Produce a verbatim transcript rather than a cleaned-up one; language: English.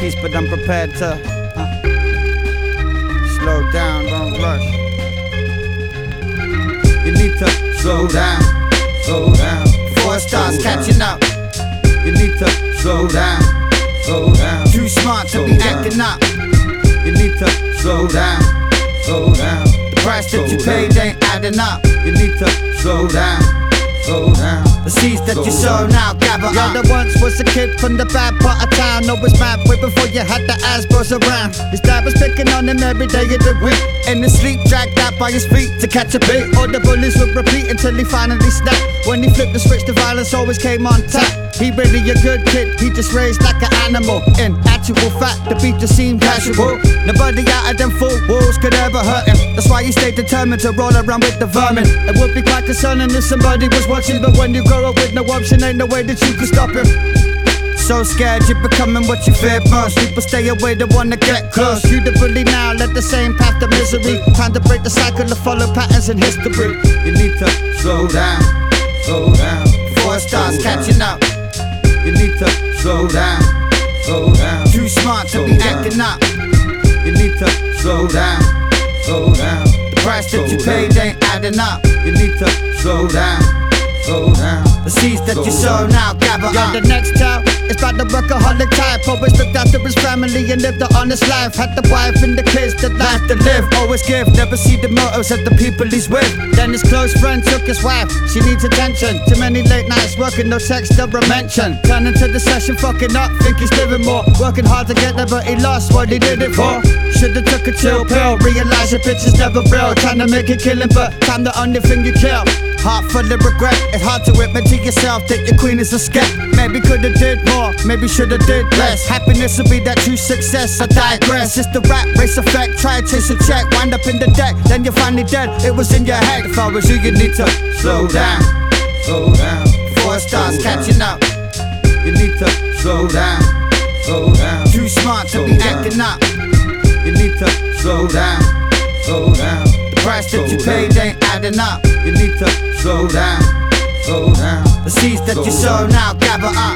peace, but I'm prepared to uh, slow down, don't rush. You need to slow down, slow down, before it starts catching up. You need to slow down, slow down. Too smart to be acting up. You need to slow down, slow down. The price that you paid ain't adding up. You need to slow down, slow down. The seeds that you sow now gather up. Yeah, there once was a kid from the bad part of town. No, it's mad way before you had the Asbros around. His dad was picking on him every day of the week. In his sleep, dragged out by his feet to catch a beat. All the bullies would repeat until he finally snapped. When he flipped the switch, the violence always came on tap. He really a good kid, he just raised like an animal. In actual fact, the beat just seemed casual. Nobody out of them four walls could ever hurt him. That's why he stayed determined to roll around with the vermin. It would be quite concerning if somebody was watching, but when you grow up with no option, ain't no way that you can stop him. So scared you're becoming what you fear most. People stay away, they wanna get close. You the bully now, let the same path to misery. Time to break the cycle to follow patterns in history. You need to slow down, slow down, before it starts catching up. You need to slow down, slow down. Too smart to be acting up. You need to slow down, slow down. The price that you paid ain't adding up. You need to slow down, slow down. The seeds that you sow now gather up. Yeah, the next tale is about the workaholic type. Always looked after his family and lived an honest life. Had the wife and the kids, the life to live. Always give, never see the motives of the people he's with. Then his close friend took his wife, she needs attention. Too many late nights working, no sex never mentioned. Turning to the session, fucking up, think he's living more. Working hard to get there, but he lost what he did it for. Should've took a chill pill, realize your bitch is never real. Trying to make a killing, but time the only thing you kill. Heart full of regret, it's hard to admit to yourself that your queen is a skep. Maybe could've did more, maybe should've did less. Happiness will be that true success, I digress. It's the rat race effect, try to chase a check. Wind up in the deck, then you're finally dead. It was in your head, if I was you, you need to slow down, slow down, before it starts catching up. You need to slow down, slow down. Too smart to be acting up. You need to slow down, slow down. The price that you paid ain't adding up. You need to slow down, slow down. The seeds that you sow now gather up.